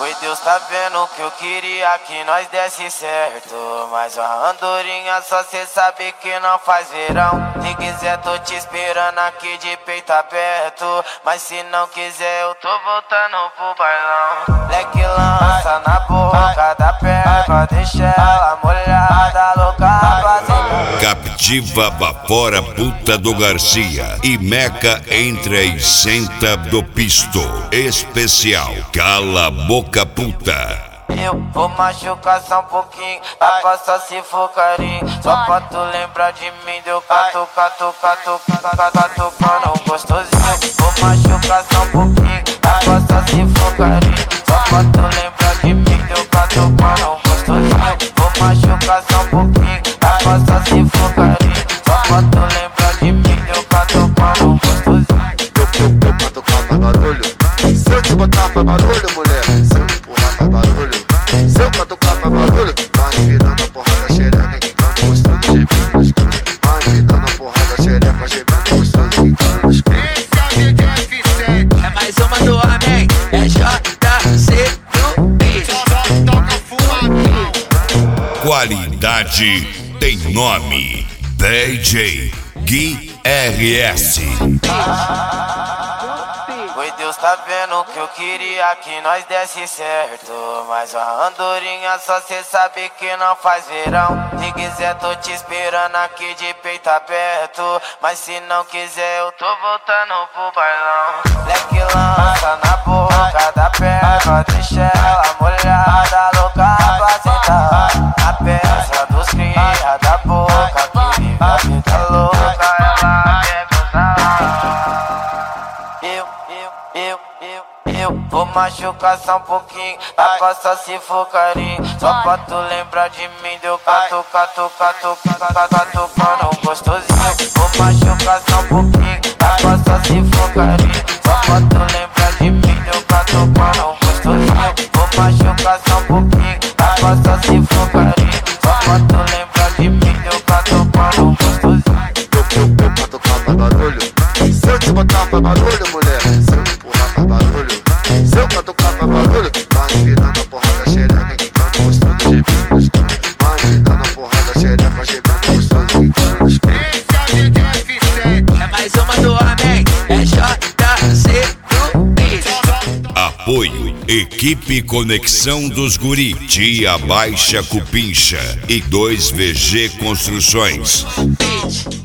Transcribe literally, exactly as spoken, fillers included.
Foi Deus tá vendo que eu queria que nós desse certo, mas a andorinha só cê sabe que não faz verão. Se quiser tô te esperando aqui de peito aberto, mas se não quiser eu tô voltando pro bailão. Leque lança na boca da perna, deixa ela molhada, louca fazendo. Captiva Bafora Puta do Garcia e Meca entra e senta do pisto. Especial Cala Boca Puta. Eu vou machucar só um pouquinho, a coça se for carinho. Só pra tu lembrar de mim, deu cato, cato, cato, cato, cato, mano, gostosinho. Vou machucar só um pouquinho, a coça se for carinho. Só pra tu lembrar de mim, deu cato, mano, gostosinho. Vou machucar só um pouquinho, a coça se for carinho. Só pra tu lembrar de mim, deu cato, mano, gostosinho. Eu, eu, eu catucar pra barulho. Se eu te botar pra barulho, mulher, se eu empurrar pra barulho, se eu catucar pra barulho, vai virando a porrada xereca, quicando gostoso de menos. Vai virando a porrada xereca, gemendo gostoso, quicando nos cantos. Esse é o D J F sete, é mais uma do homem, é J C do beat. Só toca fumadão. Qualidade tem nome. D J Gui R S. Foi Deus tá vendo que eu queria que nós desse certo, mas a andorinha só cê sabe que não faz verão. Se quiser tô te esperando aqui de peito aberto, mas se não quiser eu tô voltando pro bailão. Leque lança na boca da perna, deixa ela molhada, louca fazenda. A peça dos cria da boca que vive a vida louca, ela quer gozar. Eu, eu, eu, eu, eu vou machucar só um pouquinho, a coça se for carinho. Só pra tu lembrar de mim, deu cato, cato, cato, cato, cato, mano, gostosinho. Vou machucar só um pouquinho, a coça se for carinho. Só pra tu lembrar de mim, deu cato, mano, gostosinho. Vou machucar só um pouquinho, a coça se for carinho. Só pra tu lembrar de mim, deu cato, mano, gostosinho. Eu, eu, eu catucar pra barulho. Se eu te botar pra barulho, mulher, se eu empurrar pra barulho, se eu catucar pra barulho, vai virando a porrada xereca, quicando gostoso de menos. Vai virando a porrada xereca, gemendo gostoso, quicando nos cantos. Esse é o D J F sete, é mais uma do homem, é J C do beat. Apoio Equipe Conexão dos Guri, Tia Baixa Cupincha e dois V G Construções. Beat.